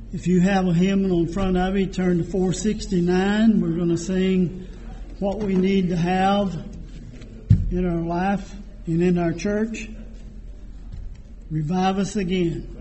If you have a hymnal in front of you, turn to 469. We're going to sing what we need to have in our life and in our church. Revive us again.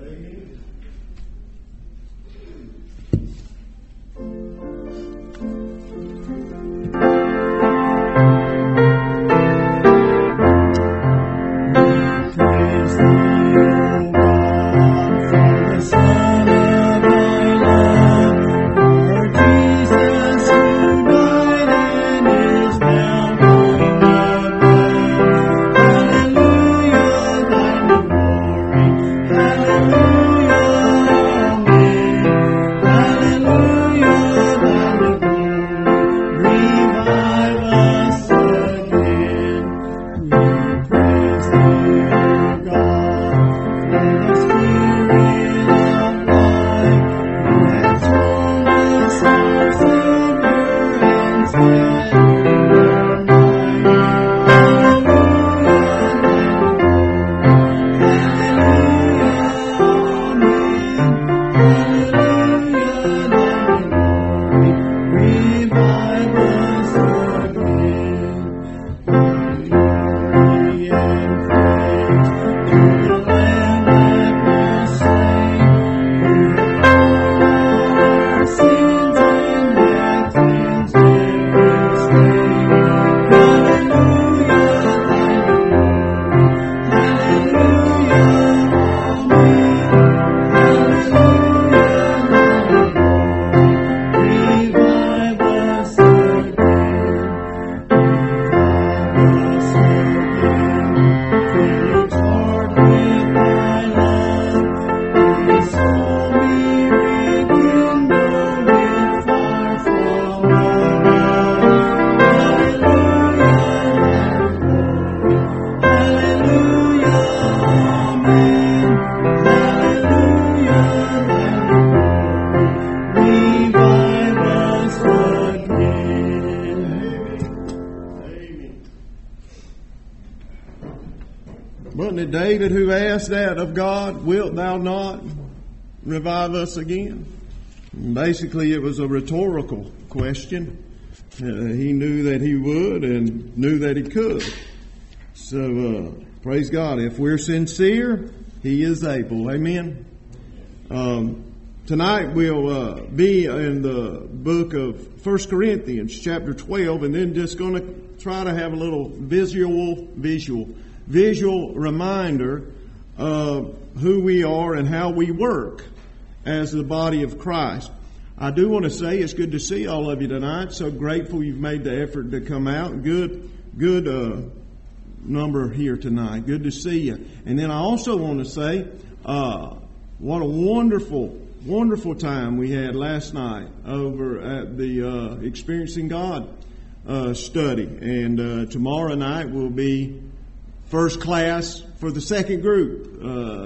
David, who asked that of God, wilt thou not revive us again? Basically, it was a rhetorical question. He knew that he would and knew that he could. So, praise God. If we're sincere, he is able. Amen. Tonight we'll be in the book of 1 Corinthians chapter 12, and then just going to try to have a little visual reminder of who we are and how we work as the body of Christ. I do want to say it's good to see all of you tonight. So grateful you've made the effort to come out. Good number here tonight. Good to see you. And then I also want to say what a wonderful time we had last night over at the Experiencing God study. And tomorrow night will be first class for the second group.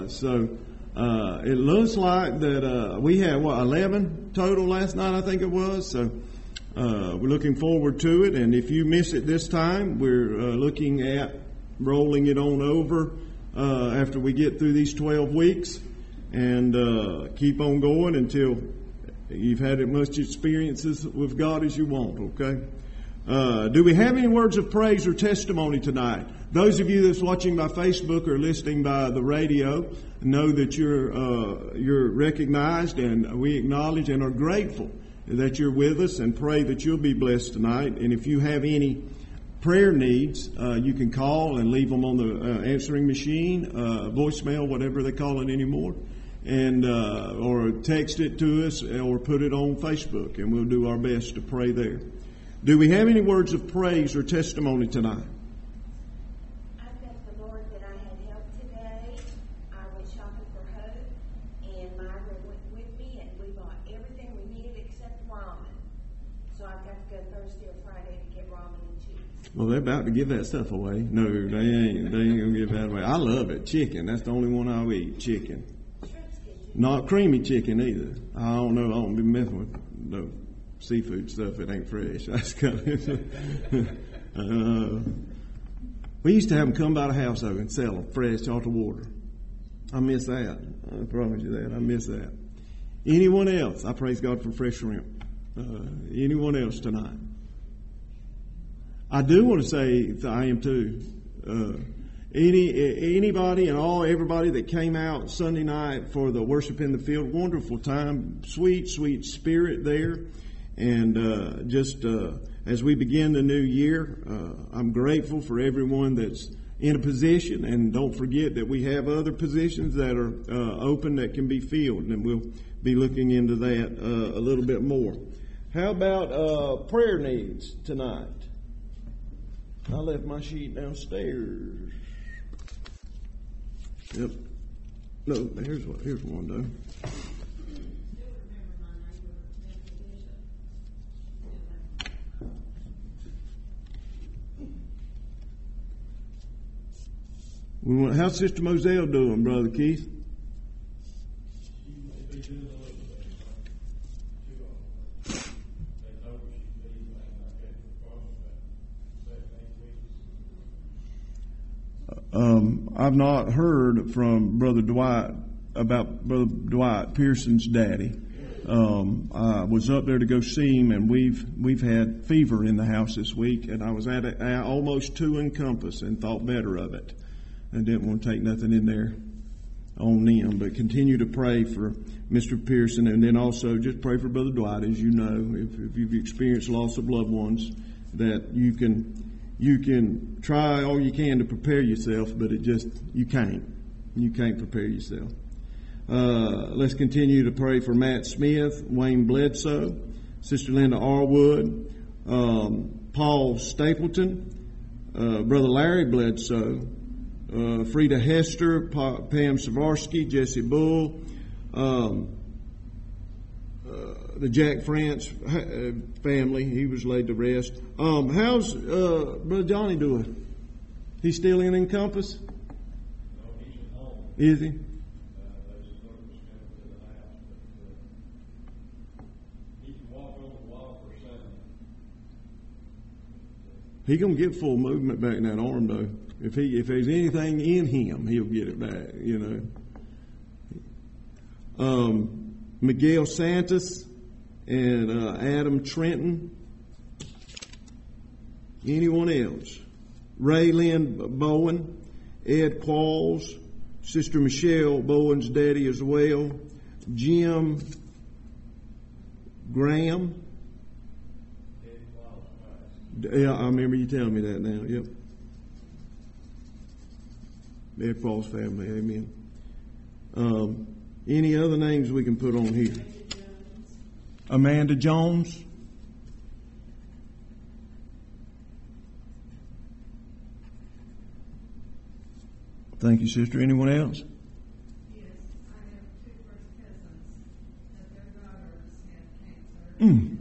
It looks like that we had 11 total last night, I think it was. So we're looking forward to it. And if you miss it this time, we're looking at rolling it on over after we get through these 12 weeks and keep on going until you've had as much experiences with God as you want, okay? Do we have any words of praise or testimony tonight? Those of you that's watching by Facebook or listening by the radio know that you're recognized, and we acknowledge and are grateful that you're with us, and pray that you'll be blessed tonight. And if you have any prayer needs, you can call and leave them on the answering machine, voicemail, whatever they call it anymore, and or text it to us or put it on Facebook, and we'll do our best to pray there. Do we have any words of praise or testimony tonight? I thank the Lord that I had help today. I went shopping for Hope, and Myra went with me, and we bought everything we needed except ramen. So I've got to go Thursday or Friday to get ramen and cheese. Well, they're about to give that stuff away. No, they ain't going to give that away. I love it. Chicken. That's the only one I'll eat. Chicken. Not creamy chicken either. I don't know. I don't be messing with no seafood stuff. It ain't fresh. That's kind of. We used to have them come by the house though and sell them fresh out the water. I miss that. I promise you that. I miss that. Anyone else? I praise God for fresh shrimp. Anyone else tonight? I do want to say I am too. Anybody and everybody that came out Sunday night for the worship in the field, wonderful time, sweet spirit there, and as we begin the new year, I'm grateful for everyone that's in a position, and don't forget that we have other positions that are open that can be filled, and we'll be looking into that a little bit more. How about prayer needs tonight? I left my sheet downstairs. Yep. No, here's one though. How's Sister Moselle doing, Brother Keith? I've not heard from Brother Dwight about Brother Dwight Pearson's daddy. I was up there to go see him, and we've had fever in the house this week, and I was at almost 2 in Compass and thought better of it. I didn't want to take nothing in there on them, but continue to pray for Mr. Pearson, and then also just pray for Brother Dwight. As you know, if you've experienced loss of loved ones, that you can try all you can to prepare yourself, but you can't prepare yourself. Let's continue to pray for Matt Smith, Wayne Bledsoe, Sister Linda Arwood, Paul Stapleton, Brother Larry Bledsoe, Frida Hester, Pam Savarsky, Jesse Bull, the Jack France family. He was laid to rest. How's Brother Johnny doing? He's still in Encompass? No, he's at home. Is he? They just took him to the house. But, he can walk on the wall for 7. He gonna get full movement back in that arm though. If there's anything in him, he'll get it back. You know. Miguel Santos and Adam Trenton. Anyone else? Ray Lynn Bowen, Ed Qualls, Sister Michelle Bowen's daddy as well, Jim Graham. Yeah, I remember you telling me that now. Yep. Ed Qualls family, amen. Any other names we can put on here? Amanda Jones. Thank you, sister. Anyone else? Yes, I have 2 first cousins that their daughters have cancer.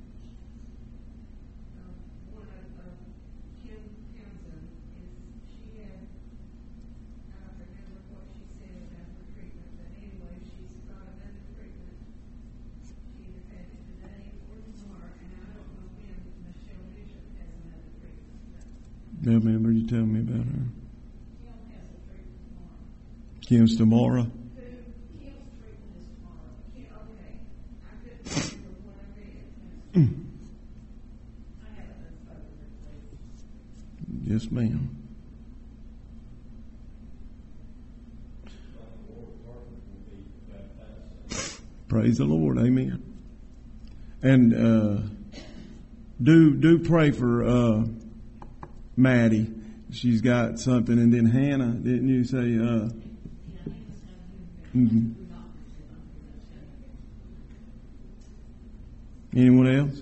One of Kim Townsend she had, I don't remember what she said about her treatment, but anyway, she's got another treatment. She either had it today or tomorrow, and I don't know when Michelle Bishop has another treatment. I remember you telling me about her. Kim has a treatment tomorrow. Kim's tomorrow. Kim's treatment is tomorrow. Okay. I couldn't remember what I read. I haven't been spoken to, please. Yes, ma'am. Praise the Lord. Amen. And do pray for Maddie. She's got something. And then Hannah, didn't you say? Anyone else?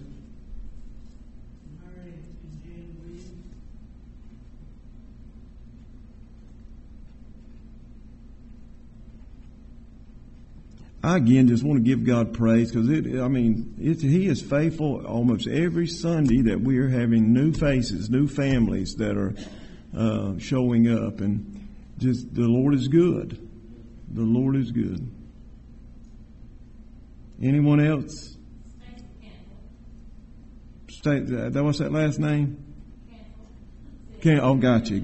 I again just want to give God praise because He is faithful almost every Sunday that we are having new faces, new families that are showing up, and just the Lord is good. The Lord is good. Anyone else? What's that last name? Oh, gotcha.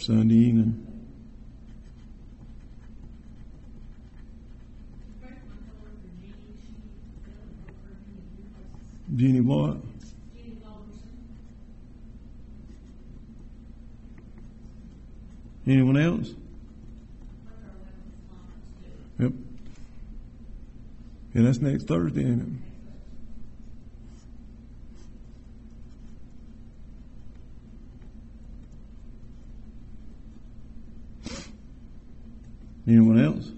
Sunday evening. Jeannie what? Anyone else? Yep. And that's next Thursday, ain't it? Anyone else?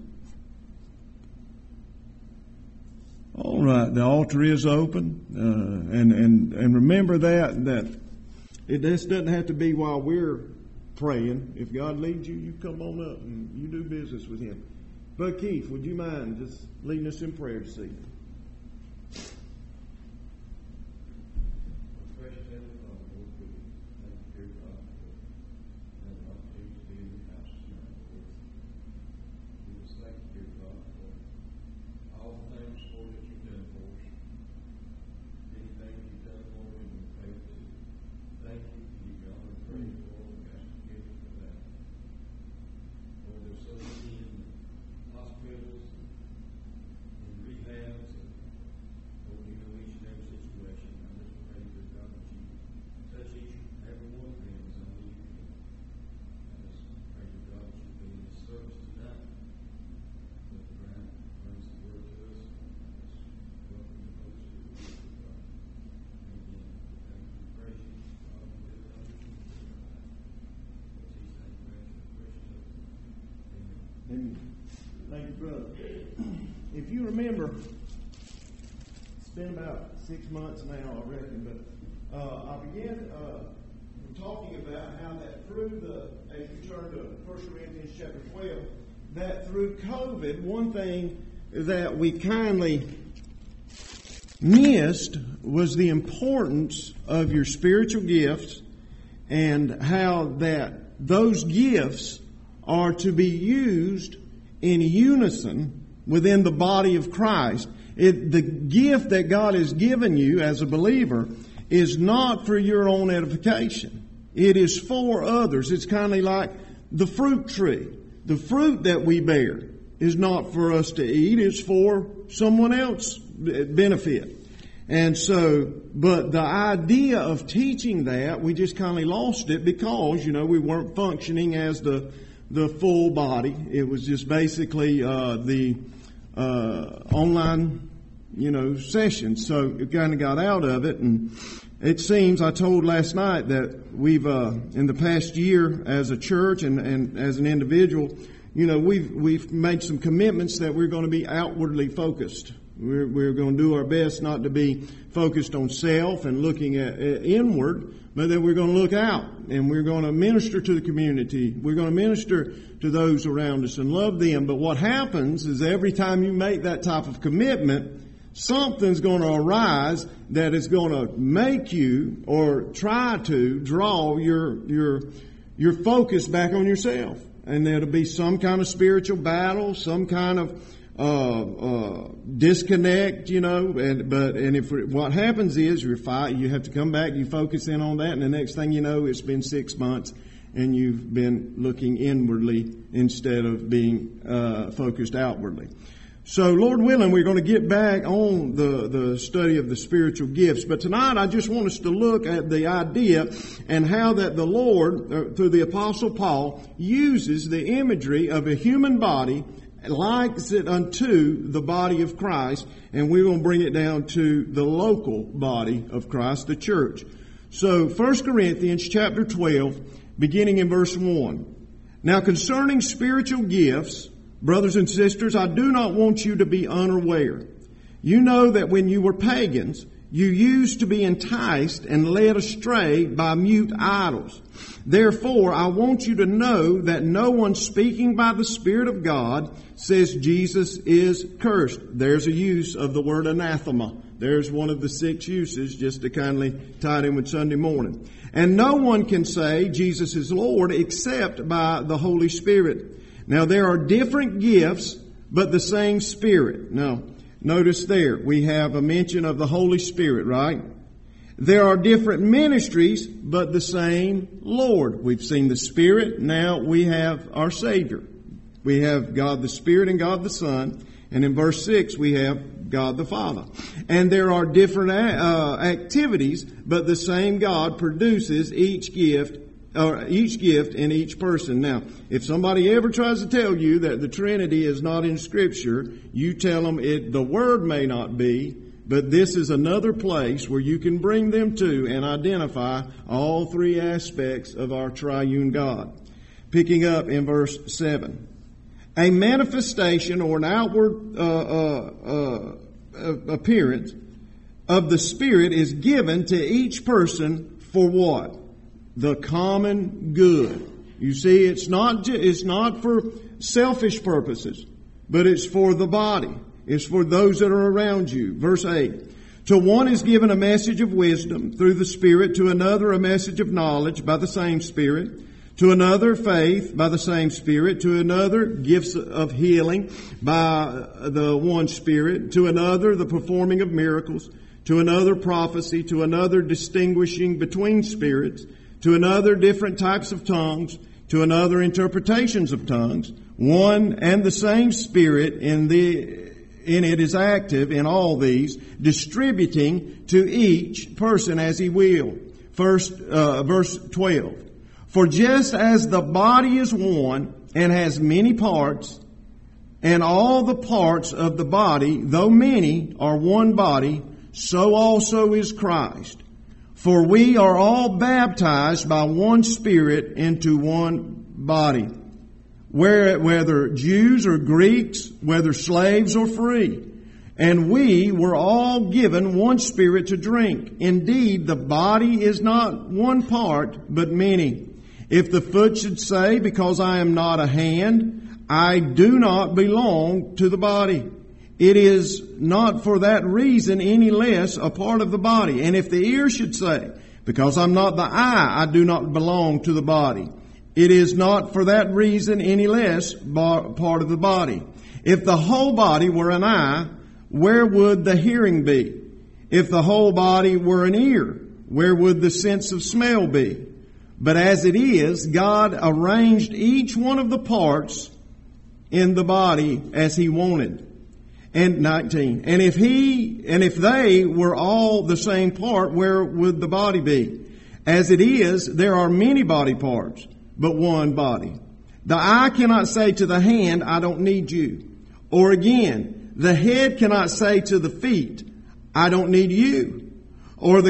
All right, the altar is open, and remember that it just doesn't have to be while we're praying. If God leads you, you come on up and you do business with Him. Bud Keith, would you mind just leading us in prayer this evening? Thank you, brother. If you remember, it's been about 6 months now, I reckon, but I began talking about how that as you turn to 1 Corinthians chapter 12, that through COVID, one thing that we kindly missed was the importance of your spiritual gifts and how that those gifts are to be used in unison within the body of Christ. The gift that God has given you as a believer is not for your own edification. It is for others. It's kind of like the fruit tree. The fruit that we bear is not for us to eat. It's for someone else's benefit. And so, but the idea of teaching that, we just kind of lost it because, we weren't functioning as the full body. It was just basically the online, sessions. So it kind of got out of it. And it seems, I told last night that we've, in the past year as a church and as an individual, we've made some commitments that we're going to be outwardly focused. We're going to do our best not to be focused on self and looking at inward, but that we're going to look out and we're going to minister to the community. We're going to minister to those around us and love them. But what happens is every time you make that type of commitment, something's going to arise that is going to make you or try to draw your focus back on yourself. And there'll be some kind of spiritual battle, some kind of disconnect, what happens is you have to come back, you focus in on that, and the next thing you know, it's been 6 months and you've been looking inwardly instead of being focused outwardly. So, Lord willing, we're going to get back on the study of the spiritual gifts. But tonight I just want us to look at the idea and how that the Lord, through the Apostle Paul, uses the imagery of a human body, likes it unto the body of Christ, and we're going to bring it down to the local body of Christ, the church. So, 1 Corinthians chapter 12, beginning in verse 1. Now concerning spiritual gifts, brothers and sisters, I do not want you to be unaware. You know that when you were pagans, you used to be enticed and led astray by mute idols. Therefore, I want you to know that no one speaking by the Spirit of God says Jesus is cursed. There's a use of the word anathema. There's one of the 6 uses, just to kindly tie it in with Sunday morning. And no one can say Jesus is Lord except by the Holy Spirit. Now, there are different gifts, but the same Spirit. Now, notice there, we have a mention of the Holy Spirit, right? There are different ministries, but the same Lord. We've seen the Spirit. Now we have our Savior. We have God the Spirit and God the Son. And in verse 6, we have God the Father. And there are different activities, but the same God produces each gift in each person. Now, if somebody ever tries to tell you that the Trinity is not in Scripture, you tell them the Word may not be, but this is another place where you can bring them to and identify all three aspects of our triune God. Picking up in verse 7. A manifestation or an outward appearance of the Spirit is given to each person for what? The common good. You see, it's not for selfish purposes, but it's for the body. It's for those that are around you. Verse 8. To one is given a message of wisdom through the Spirit, to another a message of knowledge by the same Spirit, to another faith by the same Spirit, to another gifts of healing by the one Spirit, to another the performing of miracles, to another prophecy, to another distinguishing between spirits, to another different types of tongues, to another interpretations of tongues. One and the same Spirit in it is active in all these, distributing to each person as He will. First, verse 12. For just as the body is one and has many parts, and all the parts of the body, though many, are one body, so also is Christ. For we are all baptized by one Spirit into one body, whether Jews or Greeks, whether slaves or free. And we were all given one Spirit to drink. Indeed, the body is not one part, but many. If the foot should say, because I am not a hand, I do not belong to the body, it is not for that reason any less a part of the body. And if the ear should say, because I'm not the eye, I do not belong to the body, it is not for that reason any less part of the body. If the whole body were an eye, where would the hearing be? If the whole body were an ear, where would the sense of smell be? But as it is, God arranged each one of the parts in the body as He wanted. And 19. And if they were all the same part, where would the body be? As it is, there are many body parts, but one body. The eye cannot say to the hand, I don't need you. Or again, the head cannot say to the feet, I don't need you. Or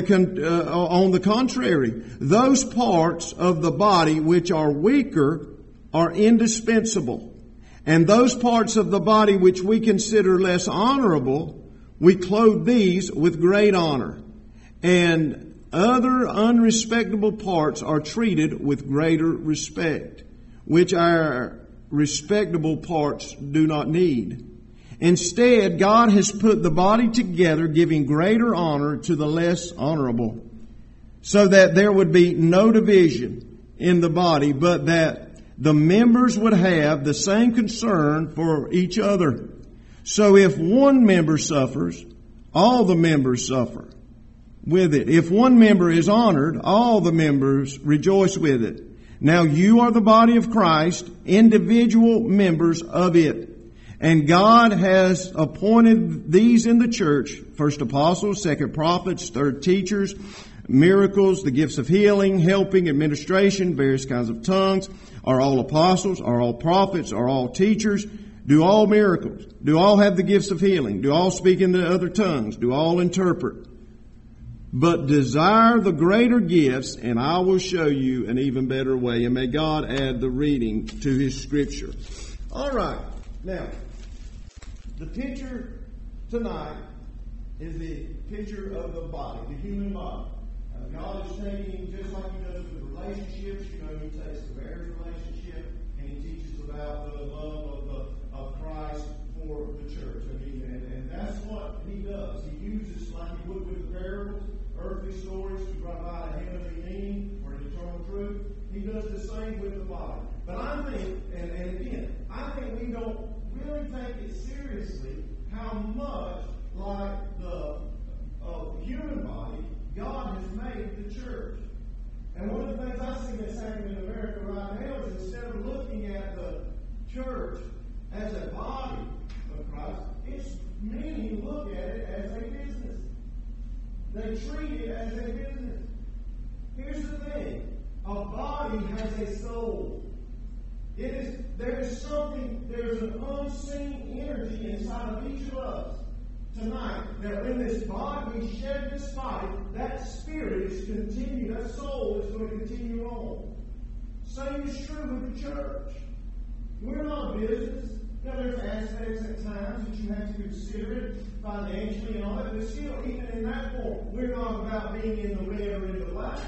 on the contrary, those parts of the body which are weaker are indispensable. And those parts of the body which we consider less honorable, we clothe these with great honor. And other unrespectable parts are treated with greater respect, which our respectable parts do not need. Instead, God has put the body together, giving greater honor to the less honorable, so that there would be no division in the body, but that the members would have the same concern for each other. So if one member suffers, all the members suffer with it. If one member is honored, all the members rejoice with it. Now you are the body of Christ, individual members of it. And God has appointed these in the church, first apostles, second prophets, third teachers, miracles, the gifts of healing, helping, administration, various kinds of tongues. Are all apostles? Are all prophets? Are all teachers? Do all miracles? Do all have the gifts of healing? Do all speak in the other tongues? Do all interpret? But desire the greater gifts, and I will show you an even better way. And may God add the reading to His Scripture. All right. Now, the picture tonight is the picture of the body, the human body. God is taking, just like He does with relationships, He takes the marriage relationship and He teaches about the love of Christ for the church. And that's what He does. He uses, like He would with the parables, earthly stories to provide a heavenly meaning or an eternal truth. He does the same with the body. But I think, and again, I think we don't really take it seriously how much like the human body, God has the church. And one of the things I see that's happening in America right now is instead of looking at the church as a body of Christ, it's many look at it as a business. They treat it as a business. Here's the thing. A body has a soul. There's an unseen energy inside of each of us tonight that when this body, we shed this body, that spirit is continued, that soul is going to continue on. Same is true with the church. We're not a business. There's aspects at times that you have to consider it financially and all that, but still, even in that form, we're not about being in the red or in the black.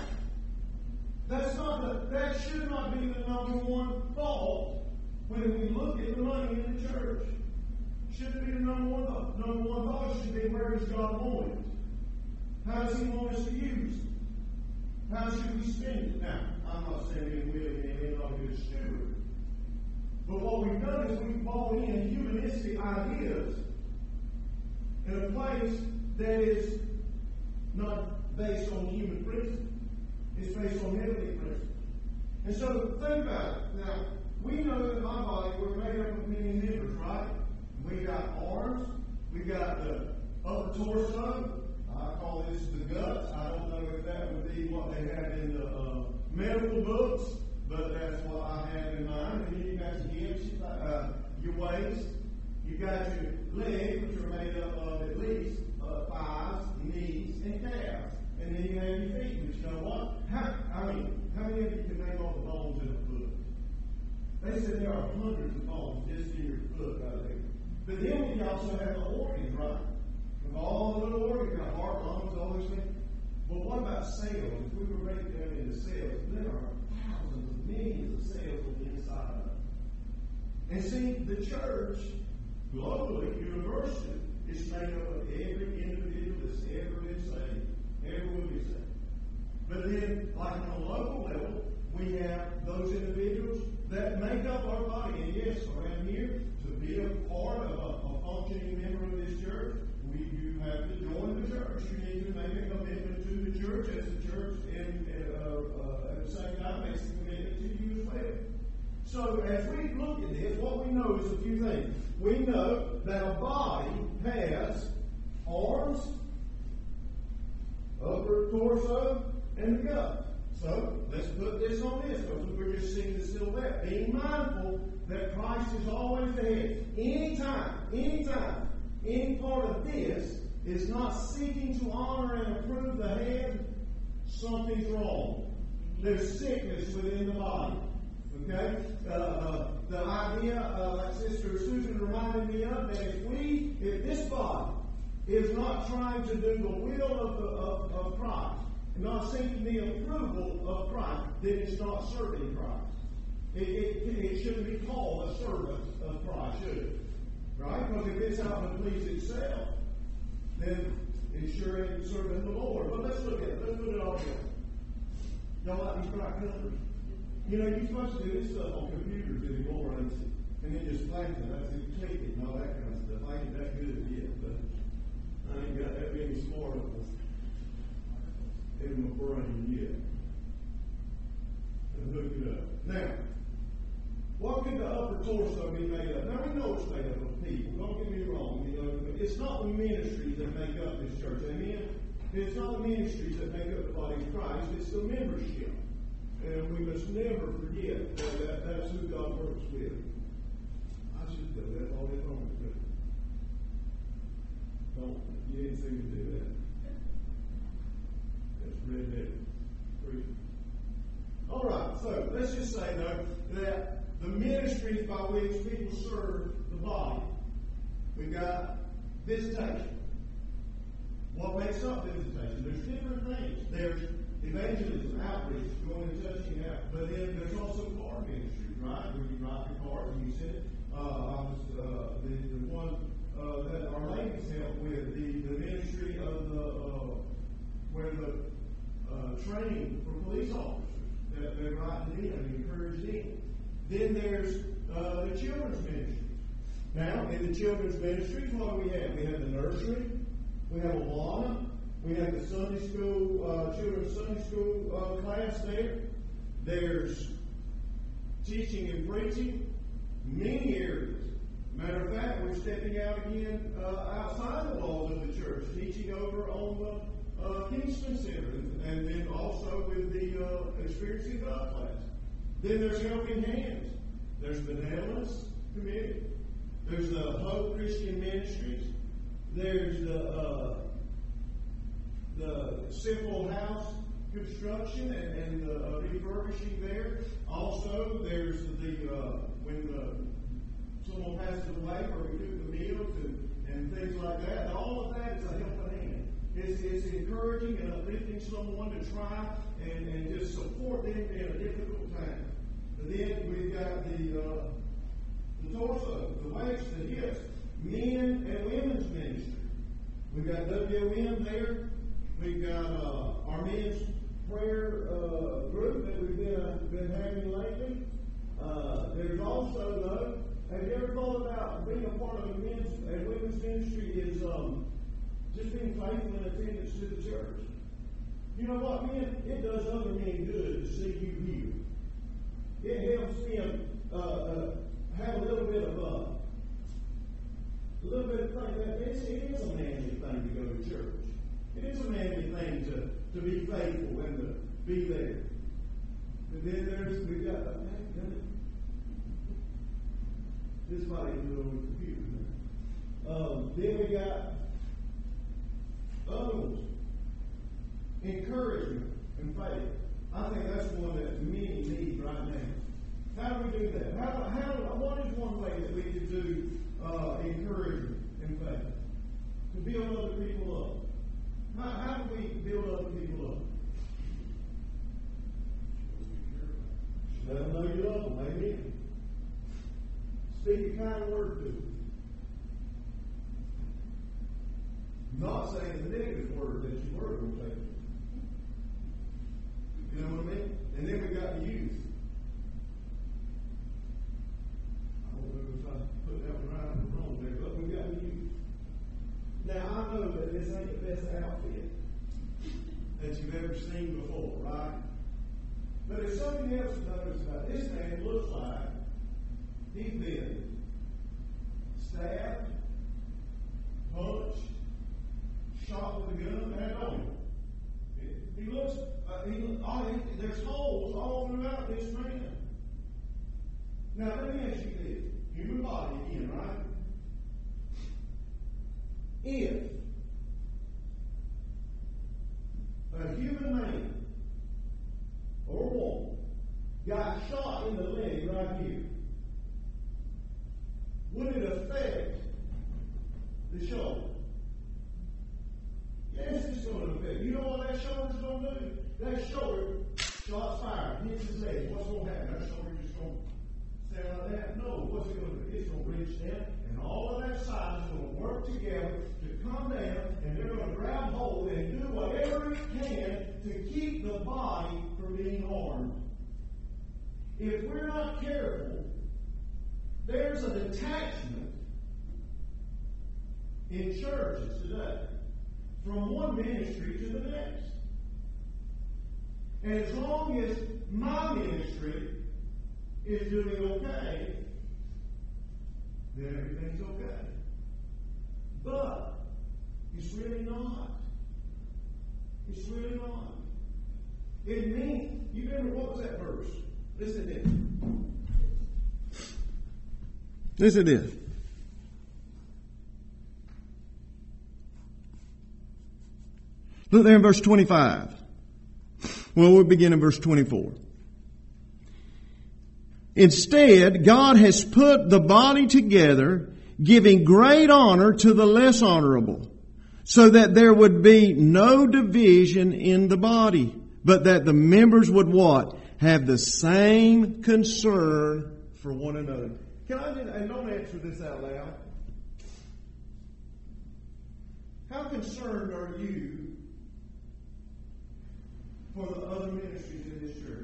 That should not be the number one fault when we look at the money in the church. Shouldn't be the number one thought. Number one thought should be, where does God want it? How does He want us to use it? How should we spend it? Now, I'm not saying being willing and not a good steward. But what we've done is we've bought in humanistic ideas in a place that is not based on human principles. It's based on heavenly principles. And so think about it. Now, we know that in my body we're made up of many members, right? We've got arms, we've got the upper torso. I call this the guts. I don't know if that would be what they have in the medical books, but that's what I have in mind. And then you've got your hips, your waist, you've got your legs, which are made up of at least thighs, knees, and calves. And then you have your feet, which you know what? How many of you can name all the bones in a foot? They said there are hundreds of bones just in your foot right there. But then we also have the organs, right? With all the little organs, got heart, lungs, all those things. But what about cells? If we were breaking down into cells, there are thousands of millions of cells on the inside of it. And see, the church, globally, universally, is made up of every individual that's ever been saved. Ever will be saved. But then, like on a local level, we have those individuals that make up our body. And yes, around here, to be a part of a functioning member of this church, you have to join the church. You need to make a commitment to the church as the church, and at the same time makes a commitment to you as well. So as we look at this, what we know is a few things. We know that a body has arms, upper torso, and the gut. So let's put this on this, because we're just seeing the silhouette. Being mindful that Christ is always the head. Anytime, any part of this is not seeking to honor and approve the head, something's wrong. There's sickness within the body. Okay? The idea, like Sister Susan reminded me of, that if this body is not trying to do the will of Christ, and not seeking the approval of Christ, then it's not serving Christ. It shouldn't be called a servant of Christ, should it? Right? Because if it's out to please itself, then it sure ain't serving the Lord. But let's look at it. Let's put it all together. Y'all like these bright colors? You know, you're supposed to do this stuff on computers anymore, ain't you? And then just flash it. That's it, click it, and all that kind of stuff. I ain't that good yet, but I ain't got that many smartphones in my brain yet. And hook it up. Now, what could the upper torso be made of? Now, we know it's made up of people. Don't get me wrong. You know, it's not the ministries that make up this church. Amen? It's not the ministries that make up the body of Christ. It's the membership. And we must never forget that that's who God works with. I should do that all day long. Don't. You didn't see me do that. That's redneck preaching. All right. So let's just say, though, that the ministries by which people serve the body, we've got visitation. What makes up visitation? There's different things. There's evangelism, outreach, going and touching out. But then there's also card ministries, right? Where you write your card and you send it. The one that our ladies help with, the ministry of where the training for police officers, that they write it in and encourage them. Then there's the children's ministries. Now, in the children's ministries, what do we have? We have the nursery, we have Awana, we have the Sunday school, children's Sunday Sunday school class there. There's teaching and preaching, many areas. Matter of fact, we're stepping out again outside the walls of the church, teaching over on the Kingston Center, and then also with the Experiencing God class. Then there's Helping Hands. There's Benevolence Committee. There's the Hope Christian Ministries. There's the Simple House construction and the refurbishing there. Also, there's when someone passes away, where we do the meals and things like that. All of that is a helping hand. It's encouraging and uplifting someone to try and just support them in a difficult time. But then we've got the torso, the waist, the hips, men and women's ministry. We've got WOM there. We've got our men's prayer group that we've been having lately. There's also, though, have you ever thought about being a part of a men's and women's ministry is just being faithful in attendance to the church? You know what, men? It does other men good to see you here. It helps them have a little bit of thing. It is a manly thing to go to church. It is a manly thing to be faithful and to be there. But then we got this body can go on the computer. Then we got other ones. Encouragement and faith. I think that's one that many need right now. How do we do that? What is one way that we can do encouragement and faith? To build other people up. How do we build other people up? Let them know you love them. Amen. Speak a kind word to them. Not saying the negative word that you were going to say. You know what I mean? And then we got the youth. I don't know if I put that one right or wrong there, but we got the youth. Now, I know that this ain't the best outfit that you've ever seen before, right? But there's something else to notice about this man. It looks like he's been stabbed, punched, shot with a gun, and on him. He looks, there's holes all throughout this man. Now, let me ask you this. Human body again, right? If a human man or woman got shot in the leg right here, would it affect the shoulder? Yes, it's going to affect. You know what that shoulder's going to do? That shoulder, shots fired, hits his leg. What's going to happen? That shoulder just going to stand like that? No. What's it going to do? It's going to reach down, and all of that side is going to work together to come down, and they're going to grab hold and do whatever it can to keep the body from being harmed. If we're not careful, there's a detachment in churches today from one ministry to the next. And as long as my ministry is doing okay, then everything's okay. But it's really not. It's really not. It means, you remember, what was that verse? Listen to this. Listen to this. Look there in verse 25. Well, we'll begin in verse 24. Instead, God has put the body together, giving great honor to the less honorable, so that there would be no division in the body, but that the members would what? Have the same concern for one another. Can I just, and don't answer this out loud. How concerned are you for the other ministries in this church?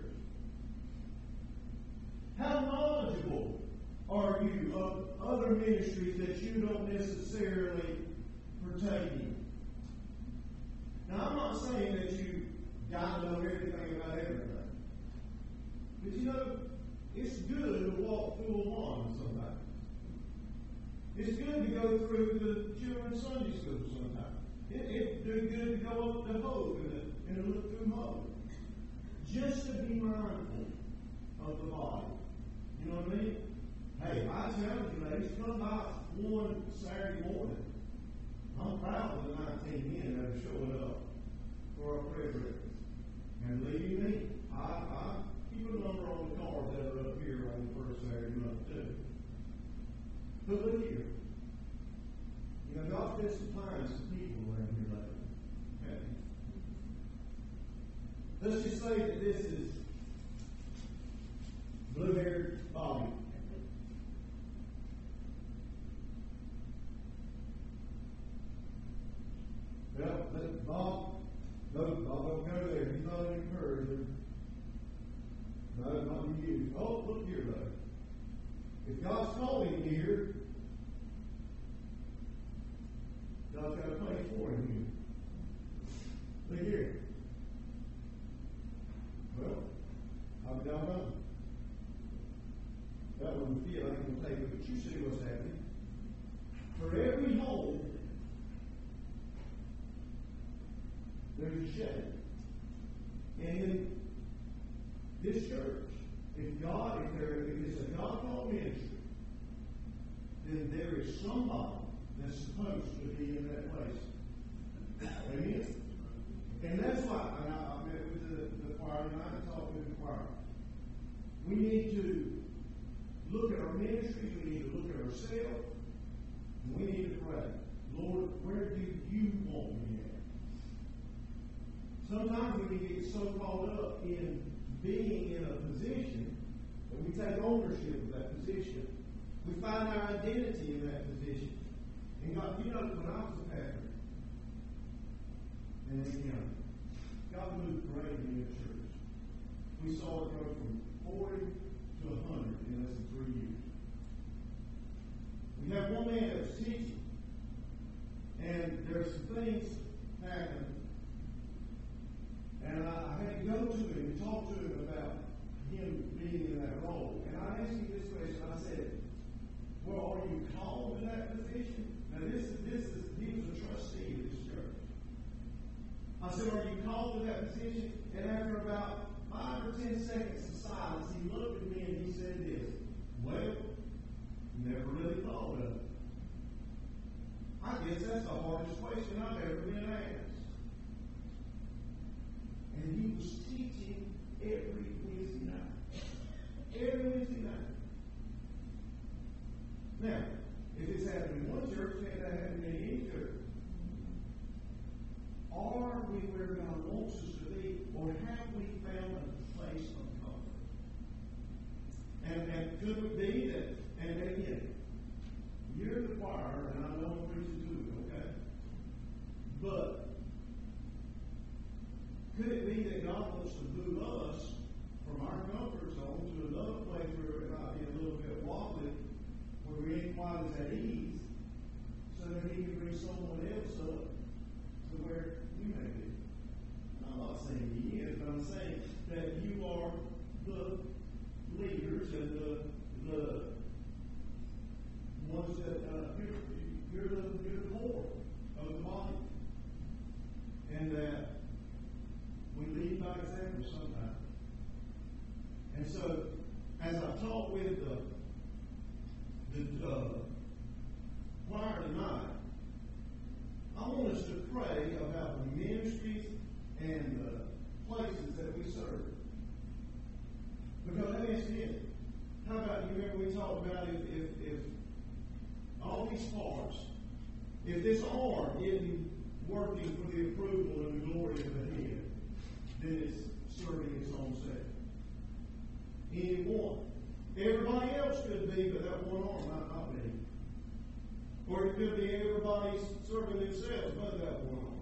How knowledgeable are you of other ministries that you don't necessarily partake in? Now, I'm not saying that you got to know everything about everything. But you know, it's good to walk through a lawn sometimes. It's good to go through the children's Sunday school sometimes. It's good to go up to Hope and look through Hope. Just to be mindful of the body. You know what I mean? Hey, I challenge you, ladies, come by one Saturday morning. I'm proud of the 19 men that are showing up for our prayer breakfast. And believe me, I keep a number on the cards that are up here on the first Saturday month too. But look here. You know, God's been supplying some people around here lately. Okay? Let's just say that this is blue-haired Bobby. Well, Bob don't go there. He's not an encourager. No, not you. Oh, look here, though. If God's called him here, God's got a place for him here. Look here. Well, I don't know. That one feel I ain't gonna take it, but you see what's happening. For every hole, there's a shade. And in this church, if it's a God-called ministry, then there is somebody that's supposed to be in that place. Amen? And that's why I met with the choir tonight and talked with the choir. We need to look at our ministries, we need to look at ourselves, and we need to pray, Lord, where do you want me at? Sometimes we get so caught up in being in a position that we take ownership of that position. We find our identity in that position. And God, you know, when I was a pastor, and God moved great in the church. We saw it go from 40 to 100 in less than 3 years. We have one man that was teaching, and there's some things happening. And I had to go to him and talk to him about him being in that role. And I asked him this question. I said, well, are you called to that position? Now, he was a trustee of this church. I said, are you called to that position? And after about 5 or 10 seconds of silence, he looked at me and he said this, well, never really thought of it. I guess that's the hardest question I've ever been asked. And he was teaching every Wednesday night. Every Wednesday night. Now, if it's happening in one church, it can't happen in any church. Are we where God wants us to be, or have we found a place of comfort? And could it be that, and again, you're the choir, and I know I'm preaching to it, okay? But could it be that God wants to move us from our comfort zone to another place where it might be a little bit wobbly, where we ain't quite as at ease, so that He can bring someone else up to where we may be? I'm not saying He is, but I'm saying that you are the leaders and the ones that you're the core of the body, and that we lead by example sometimes. And so, as I talk with the choir tonight, I want us to pray about the ministries and the places that we serve. Because let me ask you this. How about, you remember we talked about if all these parts, if this arm isn't working for the approval and the glory of the head, then it's serving its own sake. Any one. Everybody else could be, but that one arm might not be. Or it could be everybody's serving themselves, but that one arm.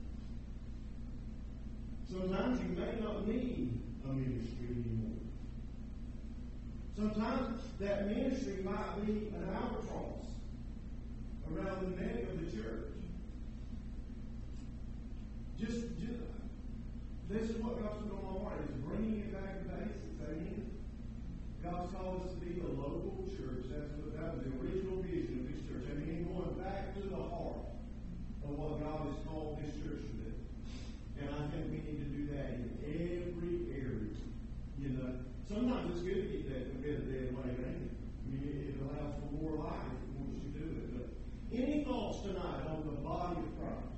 Sometimes you may not need a ministry anymore. Sometimes that ministry might be an albatross around the neck of the church. Just This is what God's put on my heart, is bringing it back to basics. Amen. God's called us to be a local church. That was the original vision of this church. Amen. Going back to the heart of what God has called this church to do. And I think we need to do that in every area. You know, sometimes it's good to get that a bit of dead weight, ain't it? I mean, it allows for more life once you do it. But any thoughts tonight on the body of Christ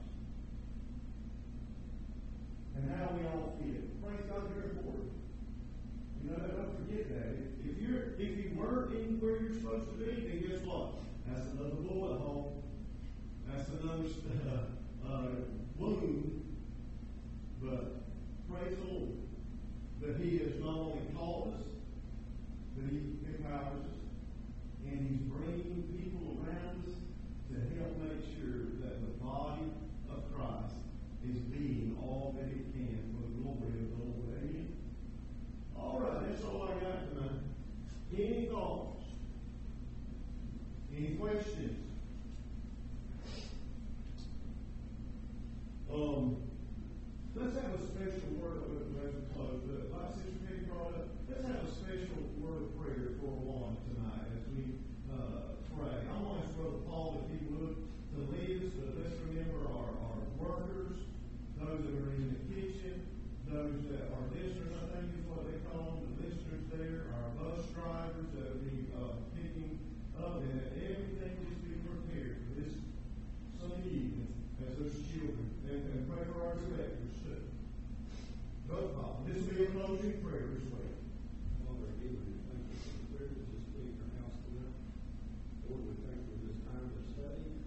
and how we all fit? Praise God, very important. You know, don't forget that. If you weren't in where you're supposed to be, then guess what? That's another bullet hole. That's another wound. But praise the Lord that He has not only called us, but He empowers us. And He's bringing people around us to help make sure that the body of Christ is being all that it can for the glory of the Lord. Amen. All right, that's all I got tonight. Any thoughts? Any questions? Let's have a special word as we close. Like Sister Penny brought up, let's have a special word of prayer for one tonight as we pray. I want to ask Brother Paul if he would to lead us, but let's remember our workers, those that are in the kitchen, those that are listeners, I think is what they call them, the listeners there, our bus drivers that will be picking up, and that everything just be prepared for this Sunday evening as those children, and pray for our directors too. Brother Paul, this will be a closing prayer as well. Father, again, we thank you for the privilege to speak in our house tonight. Lord, we thank you for this time of study.